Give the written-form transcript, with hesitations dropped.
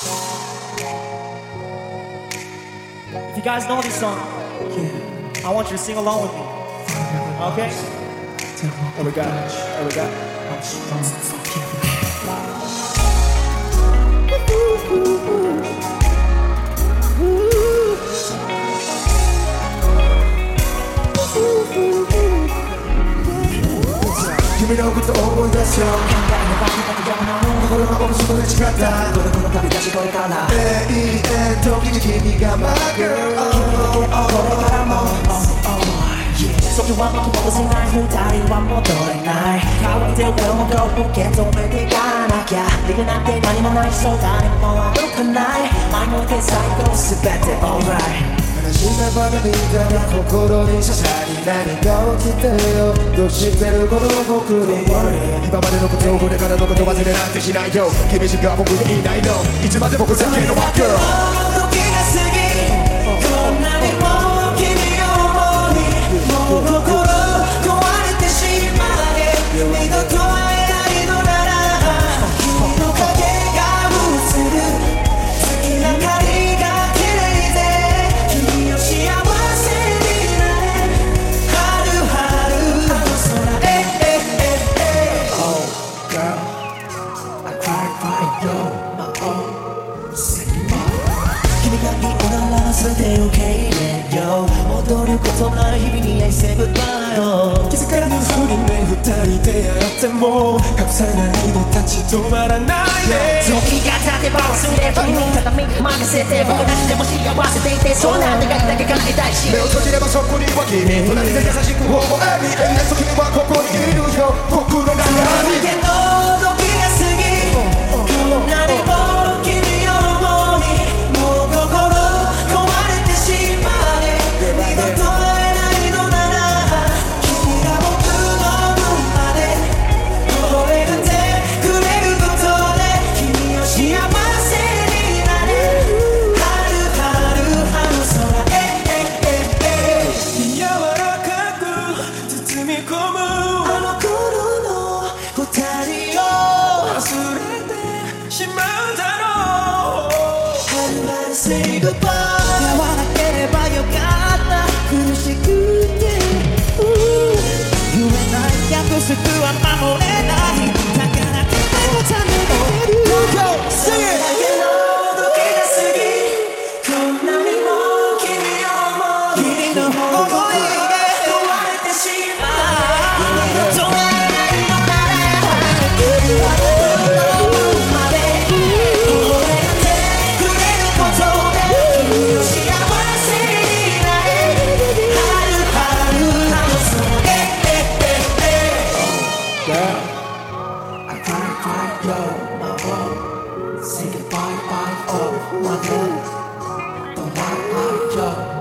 If you guys know this song, I want you to sing along with me. Okay? Here we go. Here we go. 君のことを思い出すよ心の奥底で違ったこの旅立ちこれから永遠時に君が My girl これからも時は巻き戻せない二人は戻れない乾いてるもど受け止めていかなきゃ理由なんて何もないそう誰も驚かない前向いて最高全て alright 悲しみばかりだ心にささに何が起きてよどうしてるこの僕の今までのことをこれからのこと忘れなんてしないよ君しか僕にいないのいつまで僕だけの My girl 時が過ぎこんなにも君を思いもう心壊れてしまえ二度と会えないのなら君の影が映る月明かりが綺麗で君を幸せになれ春春あの空へ Oh girl I cry yo my own sing 君がいいなら全て受け入れよう戻ることない日々に I say goodbye よ気づかぬふりね二人で会っても隠さないで立ち止まらないで時が経てば忘れ君にただ身任せて僕なしでも幸せでいてそんな願いだけ叶えたいし目を閉じればそこには君隣で優しく微笑み永遠と君はここにいるよ僕の中にけど時が過ぎこんなにも君を思いもう心壊れてしまえ二度と会えないのなら君が僕の分まで微笑んでくれることで君を幸せになれ春春あの空へ柔らかく包み込むあの頃の二人を忘れてしまうだろう春春 say goodbye 会わなければよかった苦しくて言えない約束は守れないだから君のために出るそれだけの時が過ぎこんなにも君を思い君の想いで壊れてしまう二度と会えないのなら君は僕の分まで微笑んでくれることで君を幸せになれ春春あの空へ Girl I cry yo my own Say goodbye bye oh my girl Don't lie yo